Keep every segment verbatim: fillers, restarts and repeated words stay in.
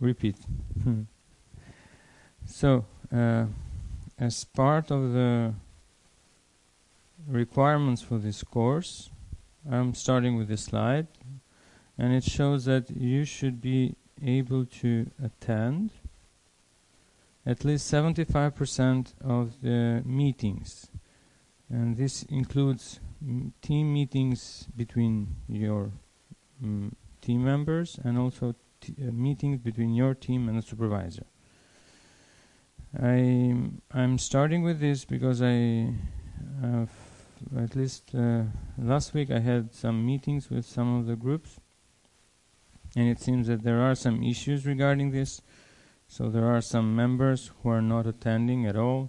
repeat. So, uh, as part of the requirements for this course, I'm starting with this slide, and it shows that you should be able to attend at least seventy-five percent of the meetings, and this includes m team meetings between your mm, team members and also t uh, meetings between your team and the supervisor. I, I'm starting with this because I, uh, at least uh, last week I had some meetings with some of the groups, and it seems that there are some issues regarding this. So there are some members who are not attending at all.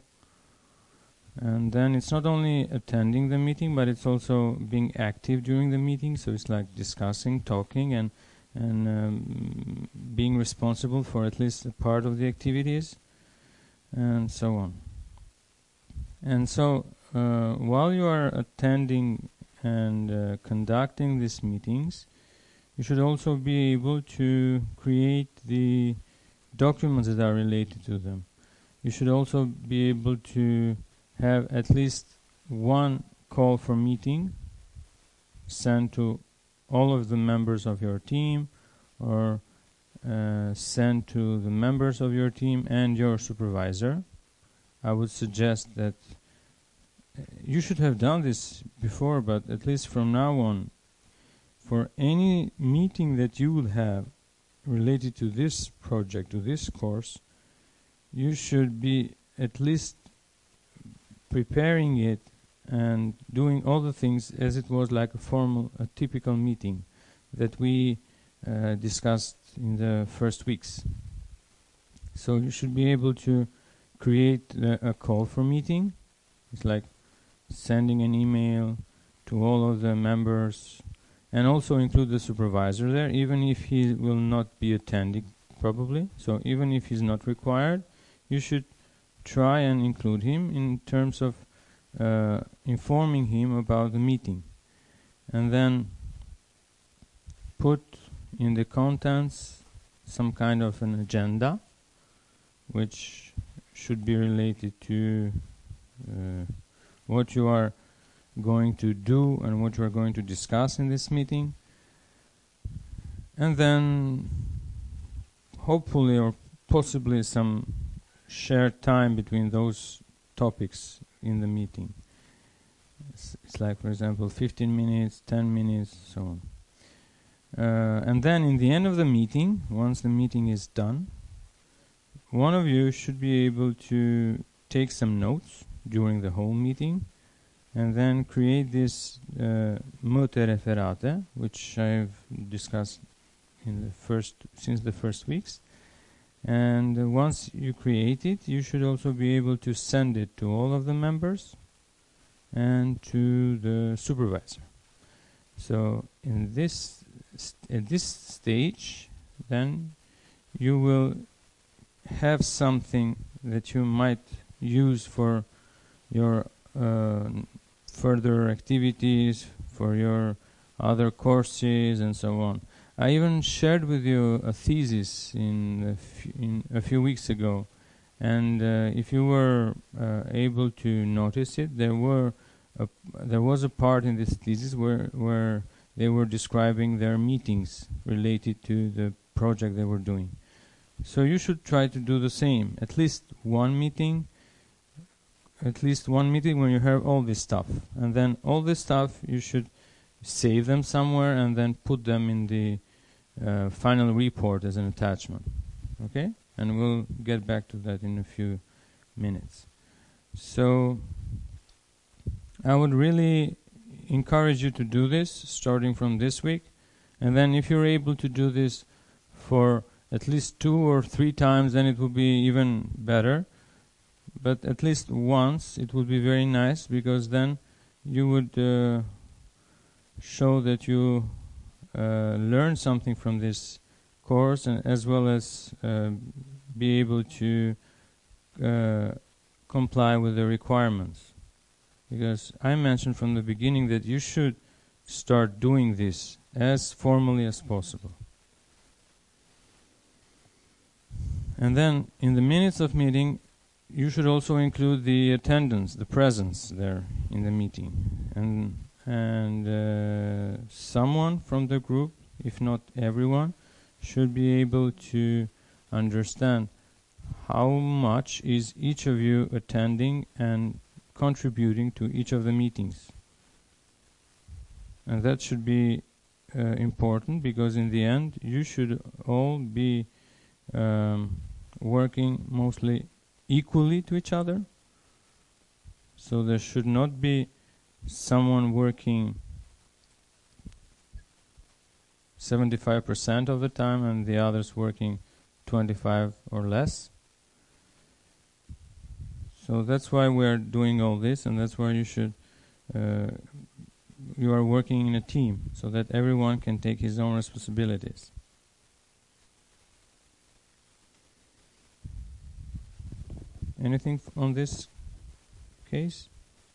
And then it's not only attending the meeting, but it's also being active during the meeting. So it's like discussing, talking, and, and um, being responsible for at least a part of the activities, and so on. And so uh, while you are attending and uh, conducting these meetings, you should also be able to create the documents that are related to them. You should also be able to have at least one call for meeting sent to all of the members of your team, or uh, sent to the members of your team and your supervisor. I would suggest that uh, you should have done this before, but at least from now on, for any meeting that you will have related to this project, to this course, you should be at least preparing it and doing all the things as it was like a formal, a typical meeting that we uh, discussed in the first weeks. So you should be able to create uh, a call for meeting. It's like sending an email to all of the members, and also include the supervisor there, even if he will not be attending probably. So even if he's not required, you should try and include him in terms of uh, informing him about the meeting. And then put in the contents some kind of an agenda which should be related to uh, what you are going to do and what you are going to discuss in this meeting. And then hopefully or possibly some shared time between those topics in the meeting. It's, it's like, for example, fifteen minutes, ten minutes, so on. Uh, and then in the end of the meeting, once the meeting is done, one of you should be able to take some notes during the whole meeting, and then create this uh, Mote Referate, which I've discussed in the first since the first weeks. And uh, once you create it, you should also be able to send it to all of the members and to the supervisor. So in this st at this stage, then you will have something that you might use for your uh, further activities, for your other courses, and so on. I even shared with you a thesis in a, f in a few weeks ago, and uh, if you were uh, able to notice it, there were a, there was a part in this thesis where where they were describing their meetings related to the project they were doing. So you should try to do the same. At least one meeting, at least one meeting when you have all this stuff, and then all this stuff you should save them somewhere and then put them in the uh, final report as an attachment. Okay? And we'll get back to that in a few minutes. So I would really encourage you to do this starting from this week, and then if you're able to do this for at least two or three times, then it will be even better. But at least once it would be very nice, because then you would uh, show that you uh, learn something from this course, and as well as uh, be able to uh, comply with the requirements. Because I mentioned from the beginning that you should start doing this as formally as possible. And then in the minutes of meeting, you should also include the attendance, the presence there in the meeting. And, and uh, someone from the group, if not everyone, should be able to understand how much is each of you attending and contributing to each of the meetings. And that should be uh, important, because in the end you should all be um, working mostly equally to each other. So there should not be someone working seventy-five percent of the time and the others working twenty-five or less. So that's why we are doing all this, and that's why you should uh, you are working in a team, so that everyone can take his own responsibilities. Anything f- on this case?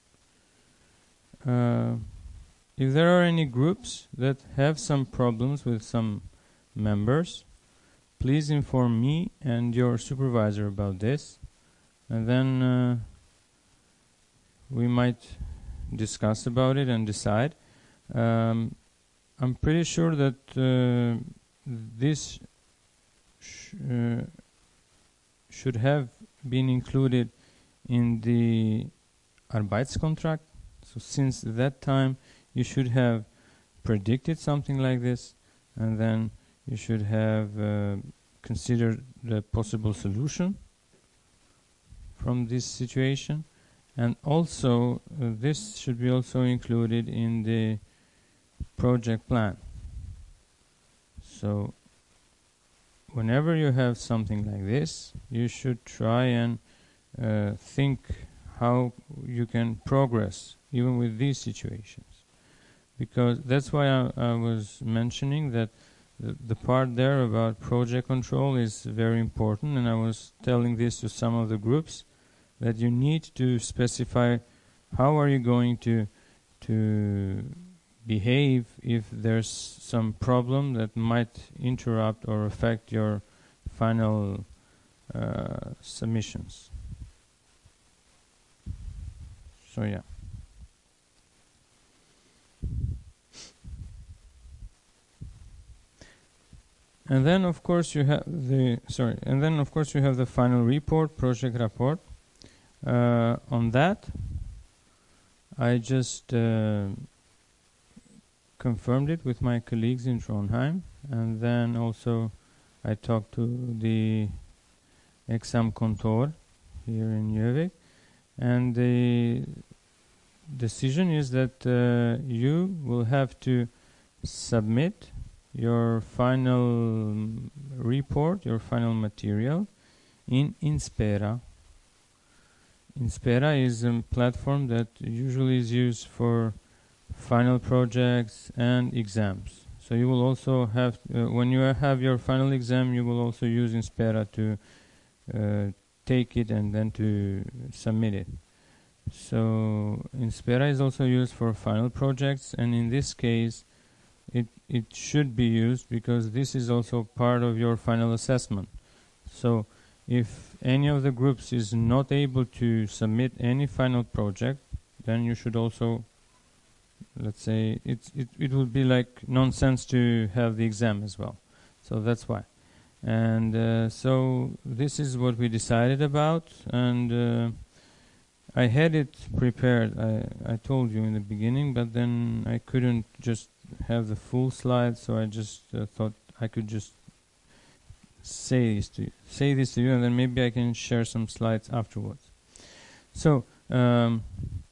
Uh, if there are any groups that have some problems with some members, please inform me and your supervisor about this, and then uh, we might discuss about it and decide. Um, I'm pretty sure that uh, this sh- uh, should have been included in the Arbeitskontrakt. So since that time you should have predicted something like this, and then you should have uh, considered the possible solution from this situation. And also uh, this should be also included in the project plan. So whenever you have something like this, you should try and uh, think how you can progress even with these situations. Because that's why I, I was mentioning that the, the part there about project control is very important, and I was telling this to some of the groups, that you need to specify how are you going to to behave if there's some problem that might interrupt or affect your final uh, submissions. So yeah. And then of course you have the sorry, and then of course you have the final report, project report. Uh, on that, I just uh, confirmed it with my colleagues in Trondheim, and then also I talked to the Examkontor here in Gjøvik, and the decision is that uh, you will have to submit your final report, your final material in Inspera. Inspera is a platform that usually is used for final projects and exams. So you will also have, uh, when you have your final exam, you will also use Inspera to uh, take it and then to submit it. So Inspera is also used for final projects, and in this case it it should be used because this is also part of your final assessment. So if any of the groups is not able to submit any final project, then you should also, let's say, it's, it, it would be like nonsense to have the exam as well. So that's why. And uh, so this is what we decided about, and uh, I had it prepared, I, I told you in the beginning, but then I couldn't just have the full slide, so I just uh, thought I could just say this to you, say this to you, and then maybe I can share some slides afterwards. So um,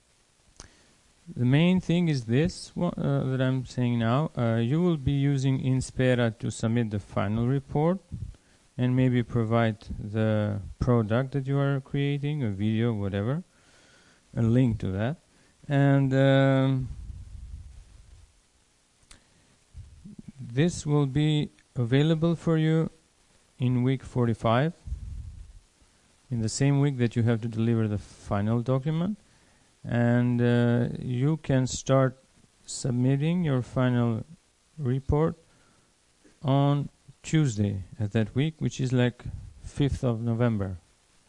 the main thing is this one, uh, that I'm saying now. Uh, you will be using Inspera to submit the final report and maybe provide the product that you are creating, a video, whatever, a link to that. And um, this will be available for you in week forty-five, in the same week that you have to deliver the final document. And uh, you can start submitting your final report on Tuesday at that week, which is like fifth of November.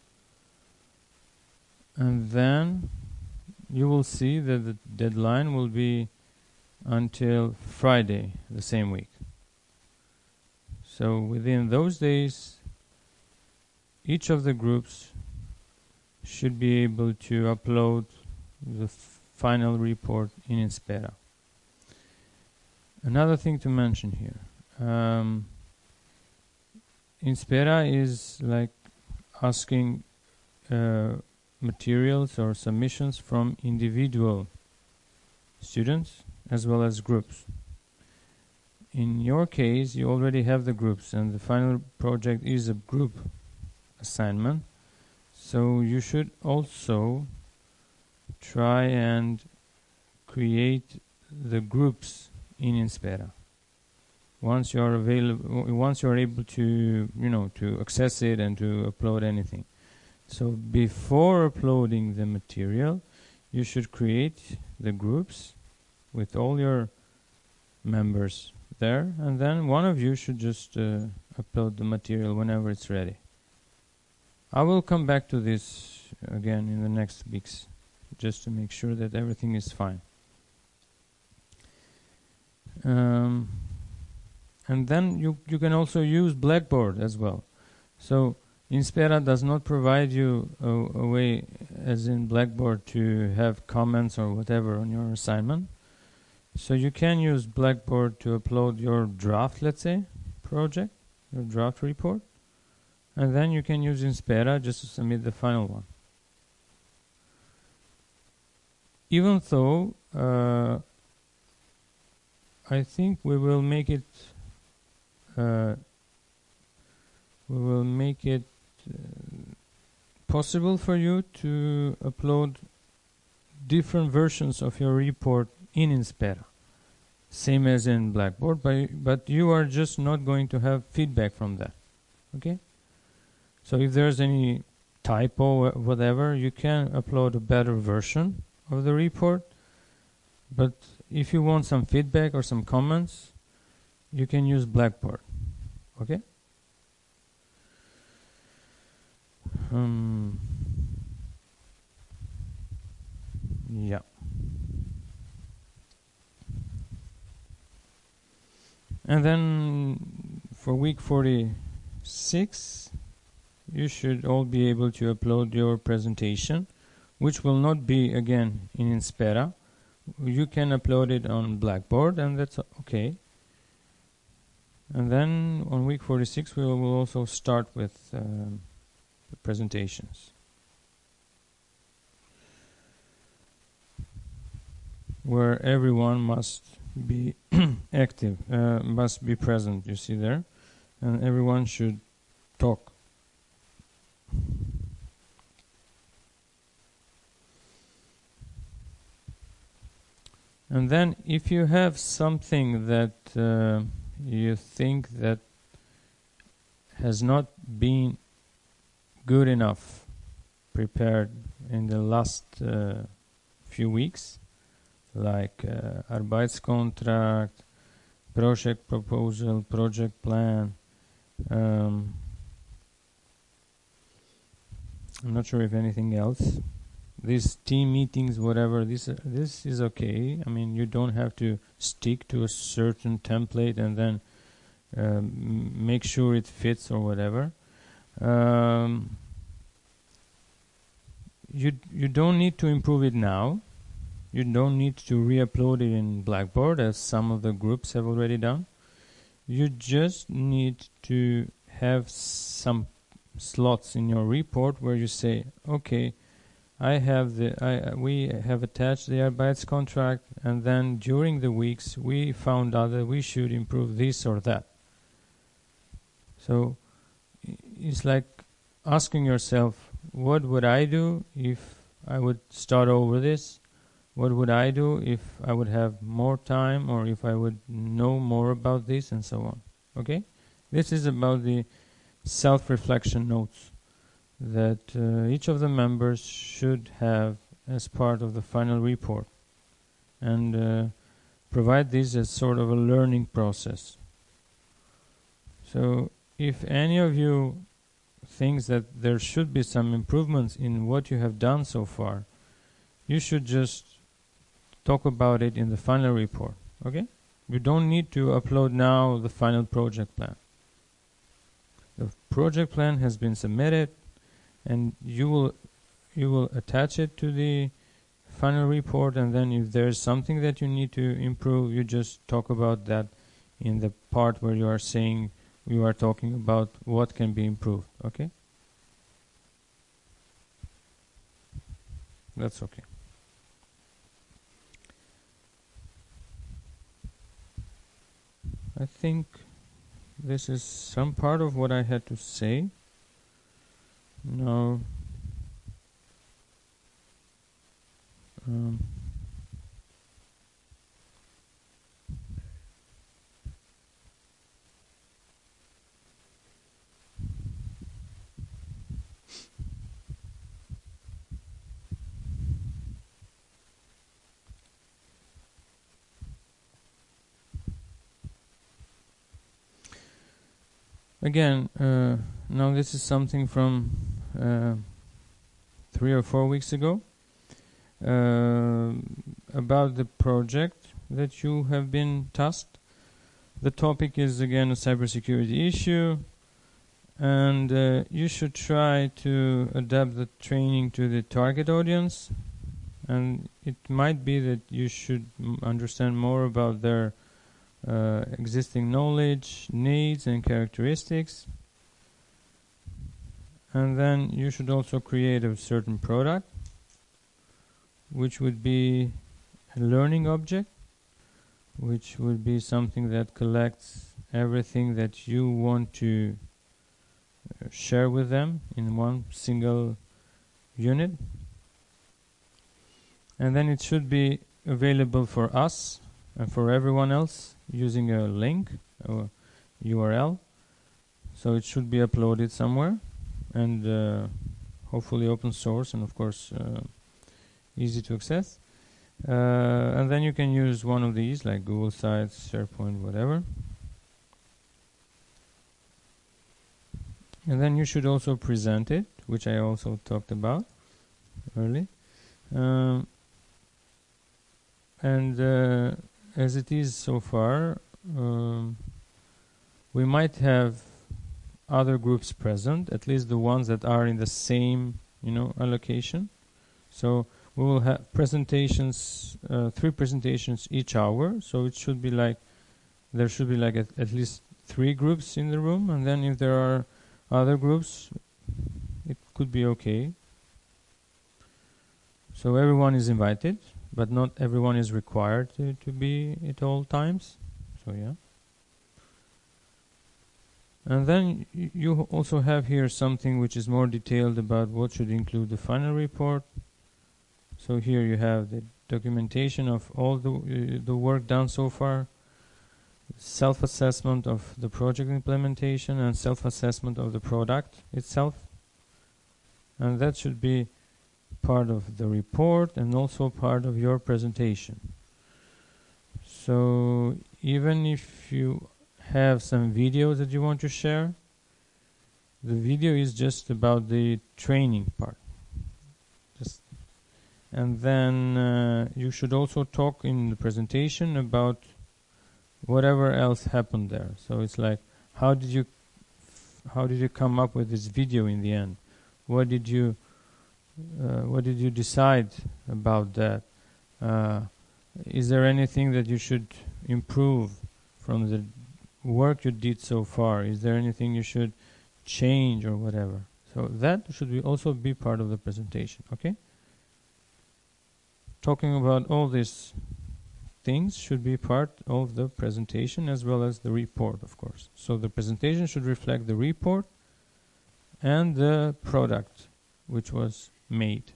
And then you will see that the deadline will be until Friday the same week. So within those days, each of the groups should be able to upload the f- final report in Inspera. Another thing to mention here. Um, Inspera is like asking uh, materials or submissions from individual students as well as groups. In your case, you already have the groups, and the final project is a group assignment. So you should also try and create the groups in Inspera. Once you are available, once you are able to, you know, to access it and to upload anything. So before uploading the material, you should create the groups with all your members there, and then one of you should just uh, upload the material whenever it's ready. I will come back to this again in the next weeks, just to make sure that everything is fine. Um, and then you, you can also use Blackboard as well. So Inspera does not provide you a, a way, as in Blackboard, to have comments or whatever on your assignment. So you can use Blackboard to upload your draft, let's say, project, your draft report. And then you can use Inspera just to submit the final one. Even though uh, I think we will make it uh, we will make it uh, possible for you to upload different versions of your report in Inspera, same as in Blackboard, but, but you are just not going to have feedback from that. Okay? So if there's any typo, whatever, you can upload a better version of the report. But if you want some feedback or some comments, you can use Blackboard. Okay? Um, yeah. And then for week forty-six, you should all be able to upload your presentation, which will not be, again, in Inspera. You can upload it on Blackboard, and that's okay. And then on week forty-six, we will also start with um, the presentations, where everyone must be active, uh, must be present, you see there, and everyone should talk. And then if you have something that uh, you think that has not been good enough prepared in the last uh, few weeks, like uh, Arbeitskontrakt, project proposal, project plan, um, I'm not sure if anything else. These team meetings, whatever, this uh, this is okay. I mean, you don't have to stick to a certain template and then um, make sure it fits or whatever. Um, you you don't need to improve it now. You don't need to re-upload it in Blackboard, as some of the groups have already done. You just need to have some slots in your report where you say, okay, I have the I we have attached the Arbeitskontrakt, and then during the weeks we found out that we should improve this or that. So it's like asking yourself, what would I do if I would start over this? What would I do if I would have more time, or if I would know more about this, and so on? Okay? This is about the self-reflection notes that uh, each of the members should have as part of the final report, and uh, provide this as sort of a learning process. So if any of you thinks that there should be some improvements in what you have done so far, you should just talk about it in the final report. Okay? You don't need to upload now the final project plan. The project plan has been submitted, and you will you will attach it to the final report, and then if there's something that you need to improve, you just talk about that in the part where you are saying you are talking about what can be improved. Okay? That's okay. I think this is some part of what I had to say. Now, um, again, uh, now this is something from uh, three or four weeks ago uh, about the project that you have been tasked. The topic is again a cybersecurity issue, and uh, you should try to adapt the training to the target audience, and it might be that you should m- understand more about their uh, existing knowledge, needs and characteristics. And then you should also create a certain product, which would be a learning object, which would be something that collects everything that you want to uh, share with them in one single unit. And then it should be available for us and for everyone else using a link or U R L. So it should be uploaded somewhere, and uh, hopefully open source, and of course uh, easy to access. Uh, and then you can use one of these, like Google Sites, SharePoint, whatever. And then you should also present it, which I also talked about early. Um, and uh, as it is so far, um, we might have other groups present, at least the ones that are in the same, you know, allocation. So we will have presentations, uh, three presentations each hour. So it should be like, there should be like at, at least three groups in the room, and then if there are other groups, it could be okay. So everyone is invited, but not everyone is required to, to be at all times. So yeah. And then y- you also have here something which is more detailed about what should include the final report. So here you have the documentation of all the uh, the work done so far, self-assessment of the project implementation, and self-assessment of the product itself. And that should be part of the report and also part of your presentation. So even if you have some videos that you want to share, the video is just about the training part. Just and then uh, you should also talk in the presentation about whatever else happened there. So it's like, how did you f- how did you come up with this video in the end? What did you uh, what did you decide about that? Uh, is there anything that you should improve from the work you did so far? Is there anything you should change or whatever? So that should be also be part of the presentation. Okay. Talking about all these things should be part of the presentation as well as the report, of course. So the presentation should reflect the report and the product which was made.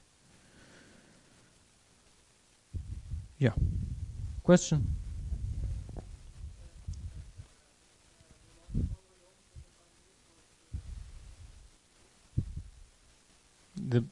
Yeah. Question? The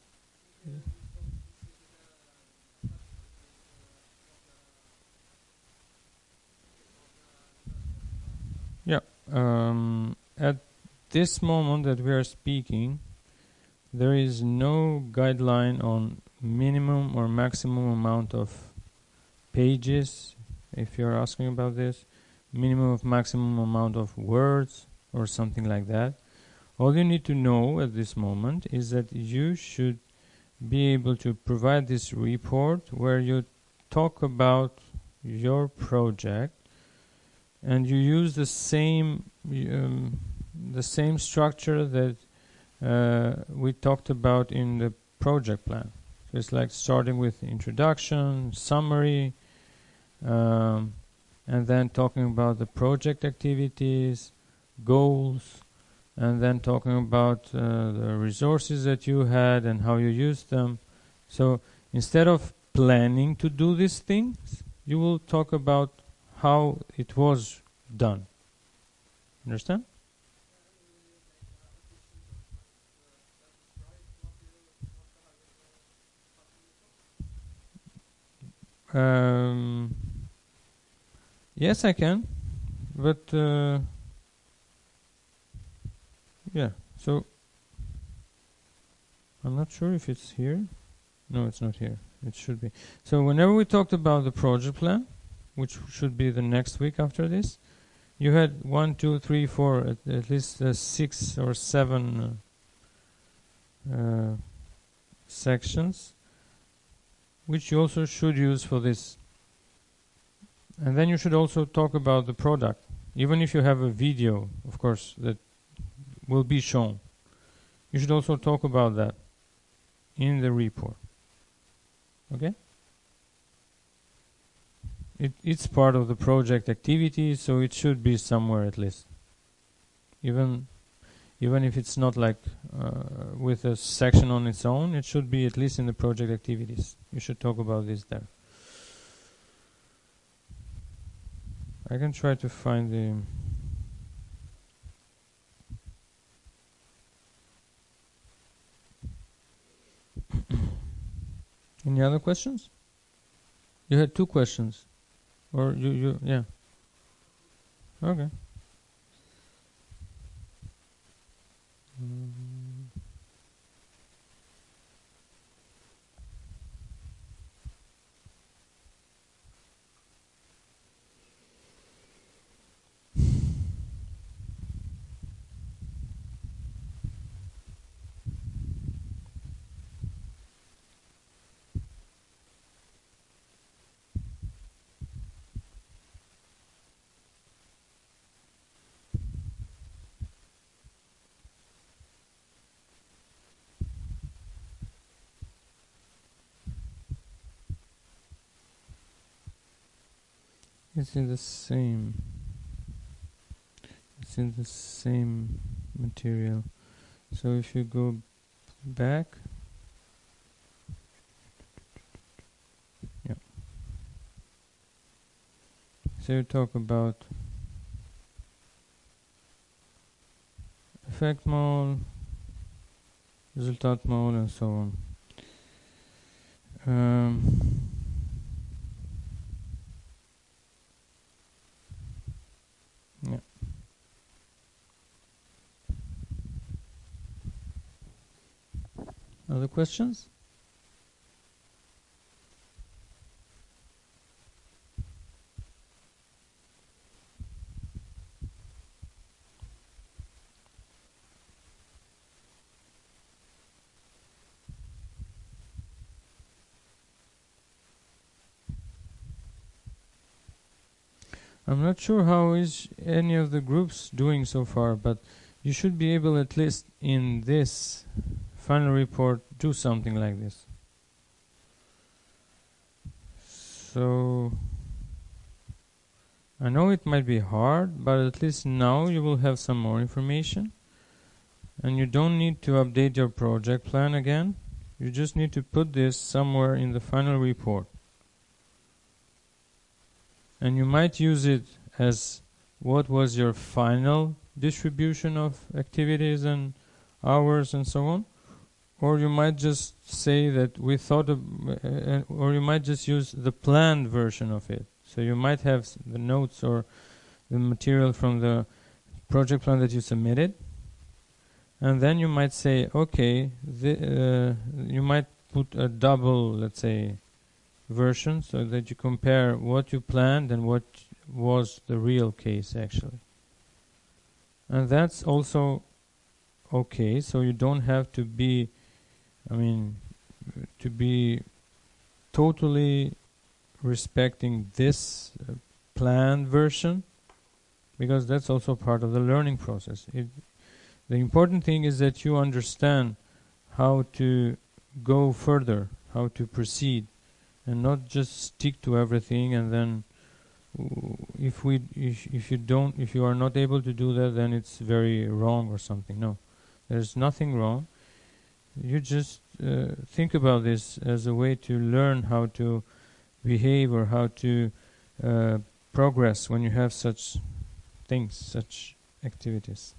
yeah. Um, at this moment that we are speaking, there is no guideline on minimum or maximum amount of pages, if you're asking about this, minimum of maximum amount of words or something like that. All you need to know at this moment is that you should be able to provide this report where you talk about your project and you use the same um, the same structure that uh, we talked about in the project plan. So it's like starting with introduction, summary, um, and then talking about the project activities, goals, and then talking about uh, the resources that you had and how you used them. So instead of planning to do these things, you will talk about how it was done. Understand? Um, yes, I can, but uh, yeah, so I'm not sure if it's here. No, it's not here. It should be. So whenever we talked about the project plan, which should be the next week after this, you had one, two, three, four, at, at least uh, six or seven uh, uh, sections, which you also should use for this. And then you should also talk about the product. Even if you have a video, of course, that will be shown, you should also talk about that in the report. Okay? It, it's part of the project activity, so it should be somewhere at least. Even even if it's not like uh, with a section on its own, it should be at least in the project activities. You should talk about this there. I can try to find the... Any other questions? You had two questions. Or you, you, yeah. Okay. Mm. It's in the same. It's in the same material. So if you go back, yeah. So you talk about effect mode, result mode, and so on. Um, yeah. Other questions? I'm not sure how is any of the groups doing so far, but you should be able, at least in this final report, do something like this. So I know it might be hard, but at least now you will have some more information, and you don't need to update your project plan again. You just need to put this somewhere in the final report. And you might use it as what was your final distribution of activities and hours and so on. Or you might just say that we thought of, uh, or you might just use the planned version of it. So you might have the notes or the material from the project plan that you submitted, And then you might say, okay, the, uh, you might put a double, let's say, version, so that you compare what you planned and what was the real case actually. And that's also okay, so you don't have to be, I mean, to be totally respecting this uh, planned version, because that's also part of the learning process. It, the important thing is that you understand how to go further, how to proceed, and not just stick to everything. And then, if we, if, if you don't, if you are not able to do that, then it's very wrong or something. No, there's nothing wrong. You just uh, think about this as a way to learn how to behave or how to uh, progress when you have such things, such activities.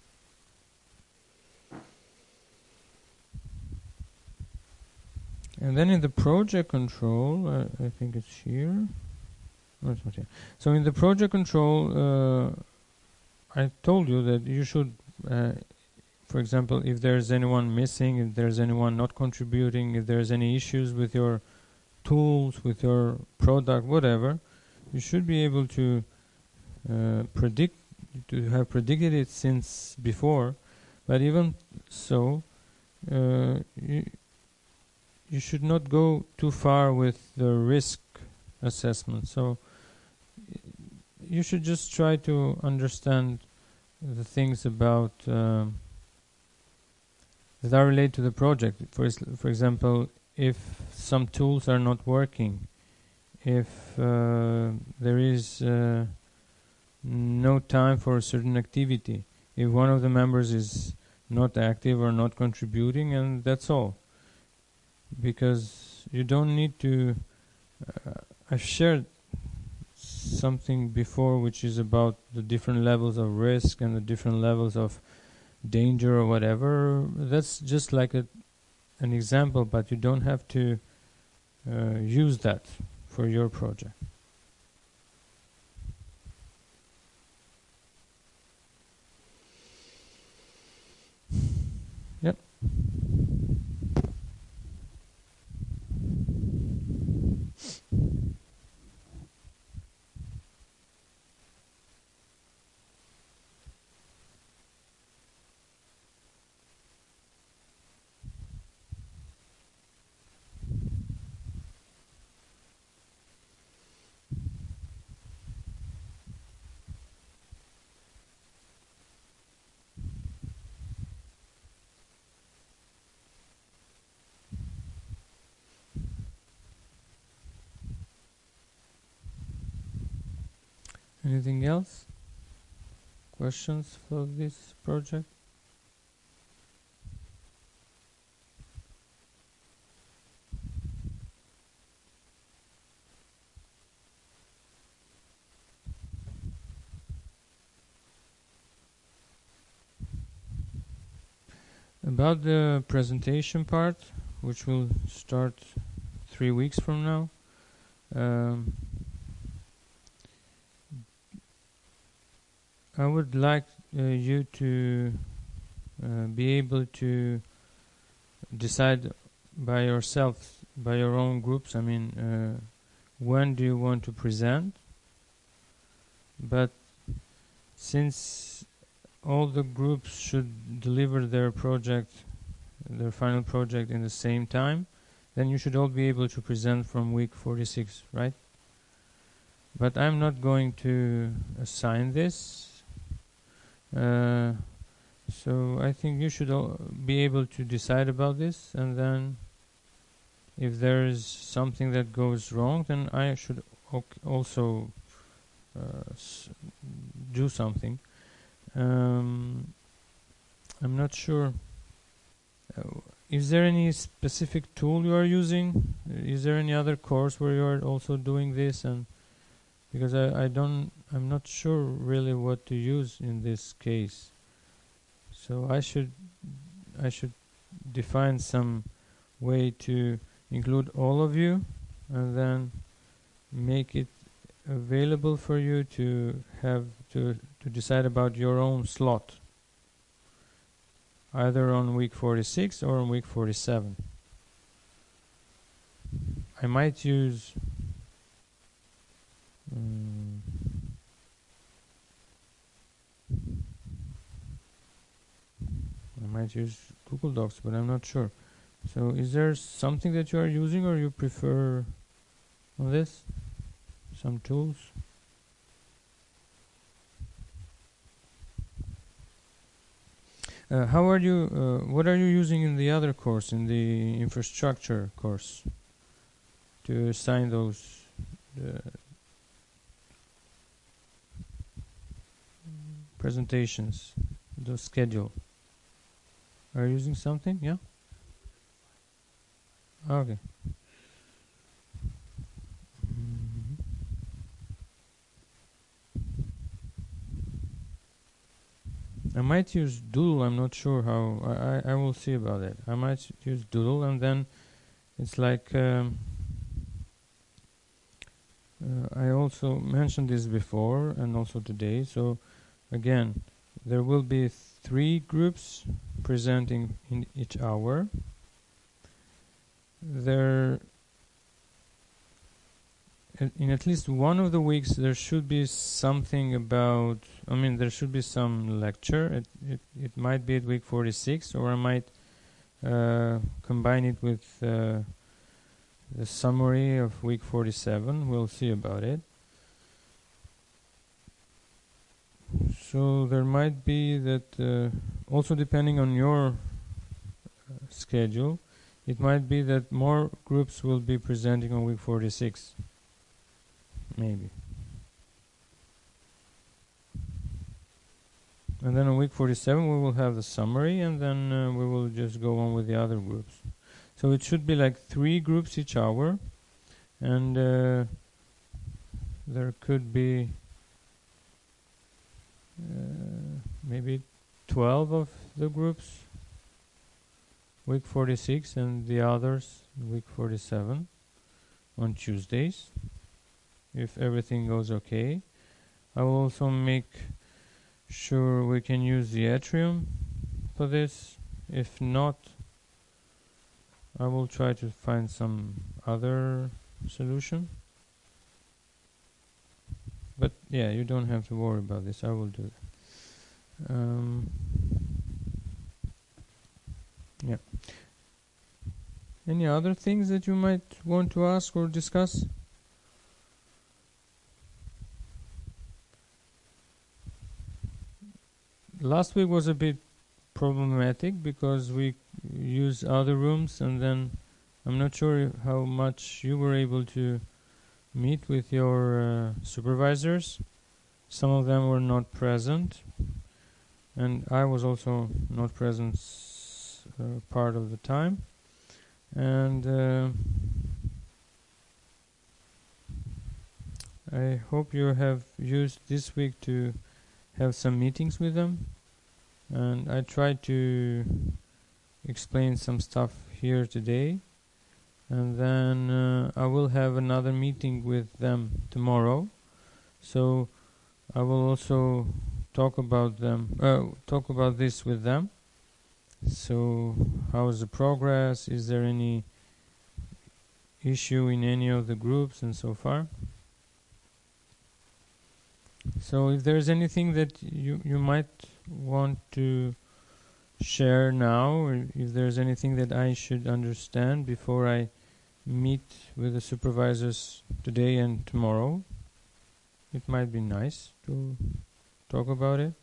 And then in the project control, uh, I think it's here. No, it's not here. So in the project control, uh, I told you that you should, uh, for example, if there's anyone missing, if there's anyone not contributing, if there's any issues with your tools, with your product, whatever, you should be able to uh, predict, to have predicted it since before. But even so, uh, you, you should not go too far with the risk assessment. So you should just try to understand the things about um, that are related to the project. For for example, if some tools are not working, if uh, there is uh, no time for a certain activity, if one of the members is not active or not contributing, and that's all. Because you don't need to. Uh, I've shared something before, which is about the different levels of risk and the different levels of danger or whatever. That's just like a, an example, but you don't have to uh, use that for your project. Yep. Anything else? Questions for this project? About the presentation part, which will start three weeks from now, um, I would like uh, you to uh, be able to decide by yourself, by your own groups. I mean, uh, when do you want to present? But since all the groups should deliver their project, their final project in the same time, then you should all be able to present from week forty-six, right? But I'm not going to assign this. Uh, so I think you should all be able to decide about this, and then if there is something that goes wrong, then I should also uh, s do something. Um, I'm not sure. Uh, is there any specific tool you are using? Is there any other course where you are also doing this? And because I, I don't, I'm not sure really what to use in this case. So I should, I should define some way to include all of you, and then make it available for you to have to to decide about your own slot. either on week forty-six or on week forty-seven. I might use um, I might use Google Docs, but I'm not sure. So is there something that you are using or you prefer on this? Some tools? Uh, how are you, uh, what are you using in the other course, in the infrastructure course, to assign those uh, presentations, the schedule? Are you using something? Yeah? Okay. Mhm. I might use Doodle. I'm not sure how. I, I, I will see about it. I might use Doodle, and then it's like um, uh, I also mentioned this before and also today. So again, there will be three groups presenting in each hour. There, in at least one of the weeks, there should be something about. I mean, there should be some lecture. It it, it might be at week forty-six, or I might uh, combine it with uh, the summary of week forty-seven. We'll see about it. So there might be that uh, also depending on your uh, schedule, it might be that more groups will be presenting on week forty-six. Maybe. And then on week forty-seven we will have the summary, and then uh, we will just go on with the other groups. So it should be like three groups each hour, and uh, there could be uh, maybe twelve of the groups week forty-six, and the others week forty-seven on Tuesdays, if everything goes okay. I will also make sure we can use the Atrium for this. If not, I will try to find some other solution. But yeah, you don't have to worry about this. I will do it. Um, yeah. Any other things that you might want to ask or discuss? Last week was a bit problematic because we used other rooms, and then I'm not sure how much you were able to meet with your uh, supervisors. Some of them were not present, and I was also not present s- uh, part of the time. And uh, I hope you have used this week to have some meetings with them. And I tried to explain some stuff here today. And then uh, I will have another meeting with them tomorrow. So I will also talk about them, uh, talk about this with them. So how is the progress? Is there any issue in any of the groups and so far? So if there's anything that you, you might want to share now, or if there's anything that I should understand before I meet with the supervisors today and tomorrow, it might be nice to talk about it.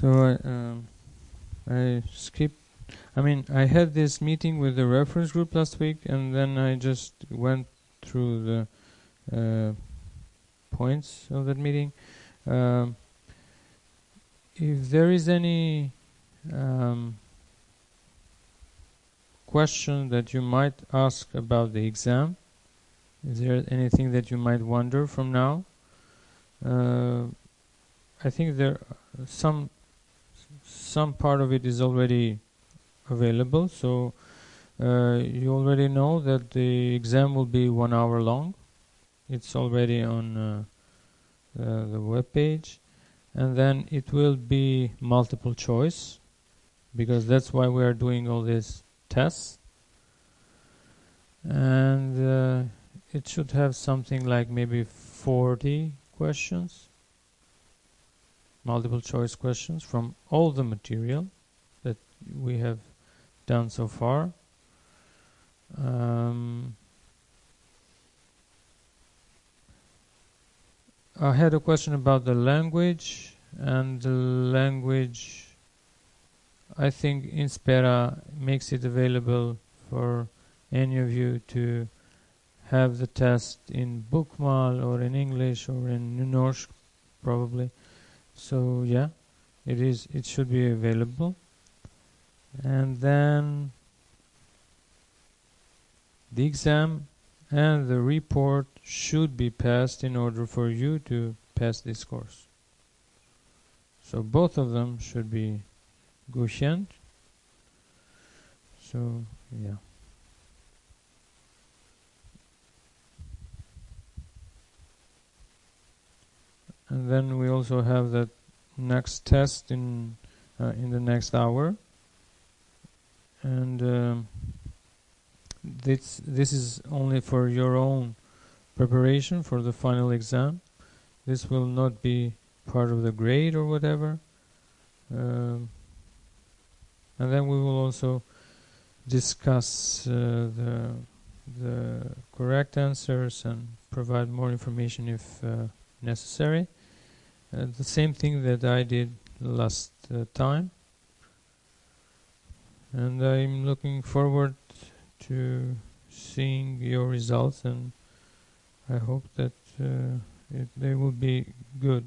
So I, um, I skipped. I mean, I had this meeting with the reference group last week, and then I just went through the uh, points of that meeting. Um, if there is any um, question that you might ask about the exam, is there anything that you might wonder from now? Uh, I think there some some part of it is already available, so uh, you already know that the exam will be one hour long. It's already on uh, uh, the web page, and then it will be multiple choice, because that's why we are doing all these tests. And uh, it should have something like maybe forty questions, multiple choice questions from all the material that we have done so far. Um, I had a question about the language, and the language, I think Inspera makes it available for any of you to have the test in Bookmal or in English or in Nynorsk, probably. So yeah, it is. It should be available. And then the exam and the report should be passed in order for you to pass this course. So both of them should be godkänt. So yeah. And then we also have that next test in uh, in the next hour. And um, this this is only for your own preparation for the final exam. This will not be part of the grade or whatever. Um, and then we will also discuss uh, the the correct answers and provide more information if uh, necessary. Uh, the same thing that I did last uh, time. And I'm looking forward to seeing your results, and I hope that uh, it, they will be good.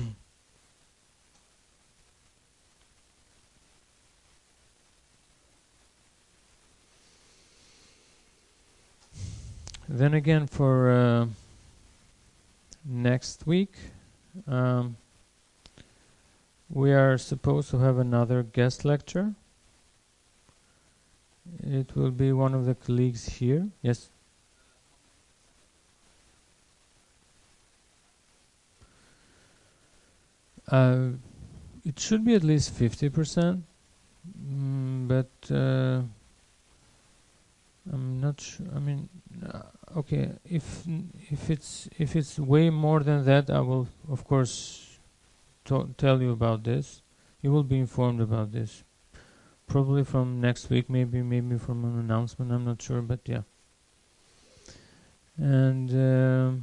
Then again, for uh, next week, um, we are supposed to have another guest lecture. It will be one of the colleagues here. Yes? Uh, it should be at least fifty percent, mm, but uh, I'm not sure. I mean, uh, okay, if if it's if it's way more than that, I will of course to- tell you about this. You will be informed about this. Probably from next week, maybe maybe from an announcement. I'm not sure, but yeah. And um,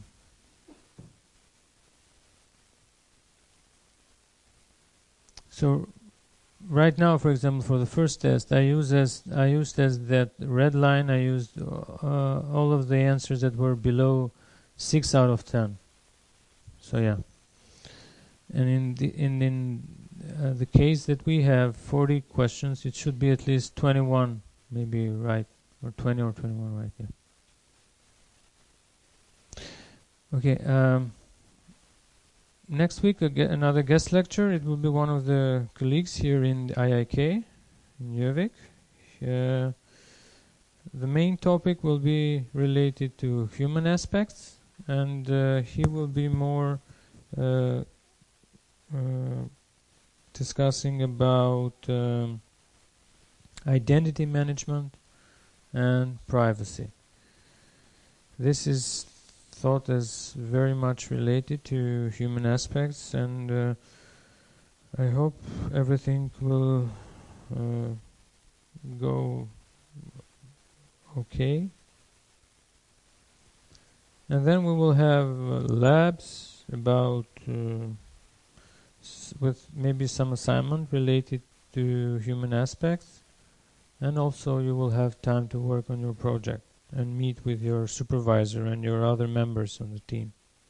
so right now, for example, for the first test, I use as I used as that red line. I used uh, all of the answers that were below six out of ten. So yeah. And in the in in uh, the case that we have forty questions, it should be at least twenty-one, maybe right, or twenty or twenty-one, right? Yeah. Okay. Um, next week, ge- another guest lecture. It will be one of the colleagues here in the I I K in Gjøvik. Uh, the main topic will be related to human aspects, and uh, he will be more uh, uh, discussing about um, identity management and privacy. This is thought as very much related to human aspects, and uh, I hope everything will uh, go okay. And then we will have uh, labs about uh, s- with maybe some assignment related to human aspects, and also you will have time to work on your project and meet with your supervisor and your other members on the team.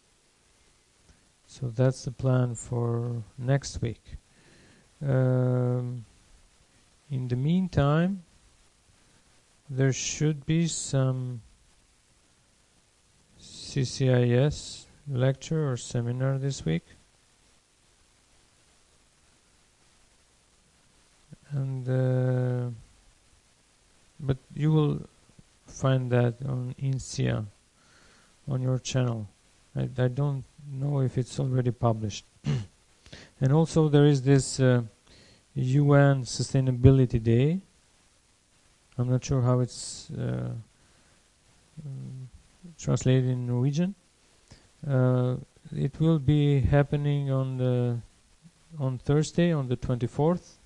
So that's the plan for next week. Um, in the meantime, there should be some C C I S lecture or seminar this week. And uh, but you will find that on INSEA, on your channel. I, I don't know if it's already published. And also there is this uh, U N Sustainability Day. I'm not sure how it's uh, um, translated in Norwegian. Uh, it will be happening on the on Thursday, on the twenty-fourth.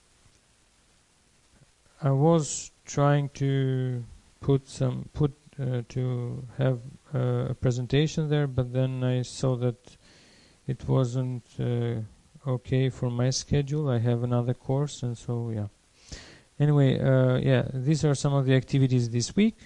I was trying to put some put uh, to have uh, a presentation there, but then I saw that it wasn't uh, okay for my schedule. I have another course, and so yeah. Anyway, uh, yeah, these are some of the activities this week.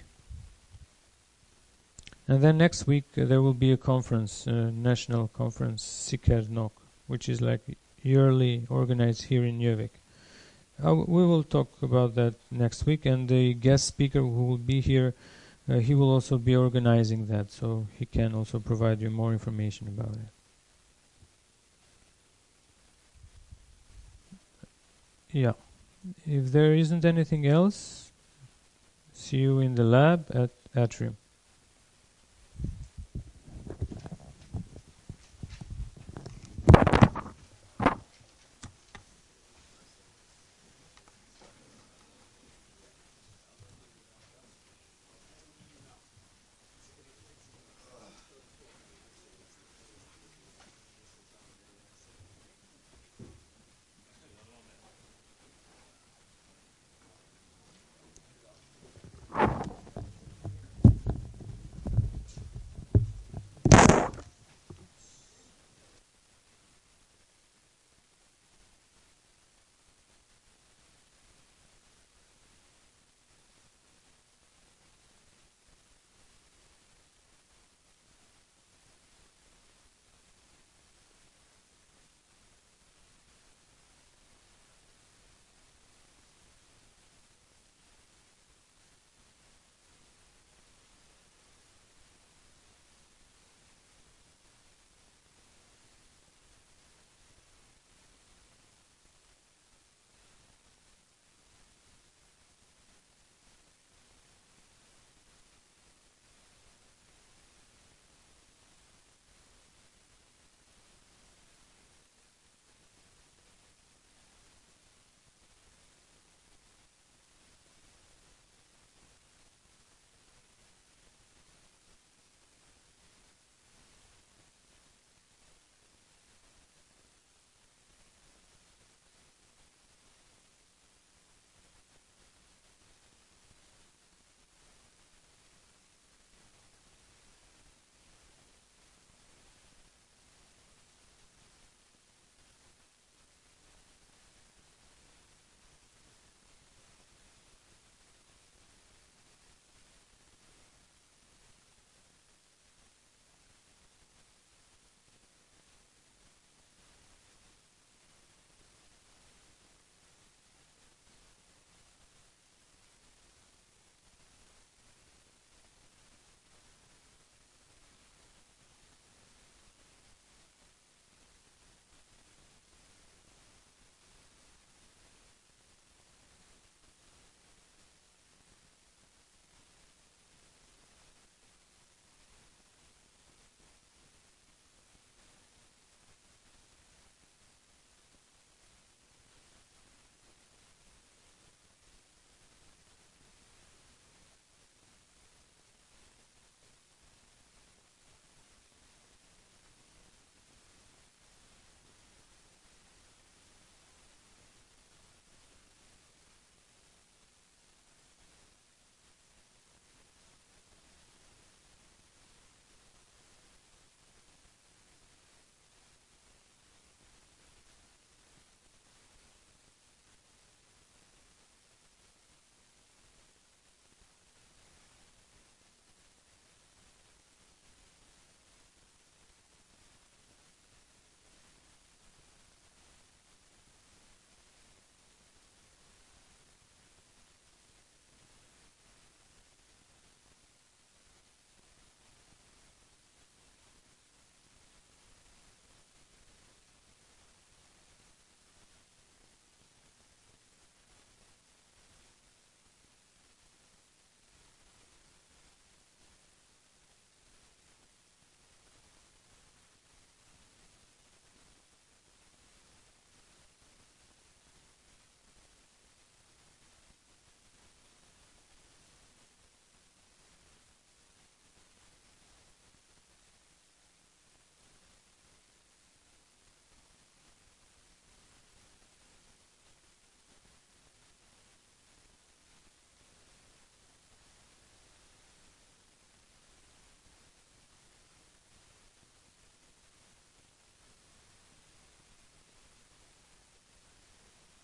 And then next week uh, there will be a conference, uh, national conference, Sikernok, which is like yearly organized here in Gjøvik. Uh, we will talk about that next week, and the guest speaker who will be here, uh, he will also be organizing that, so he can also provide you more information about it. Yeah. If there isn't anything else, see you in the lab at Atrium.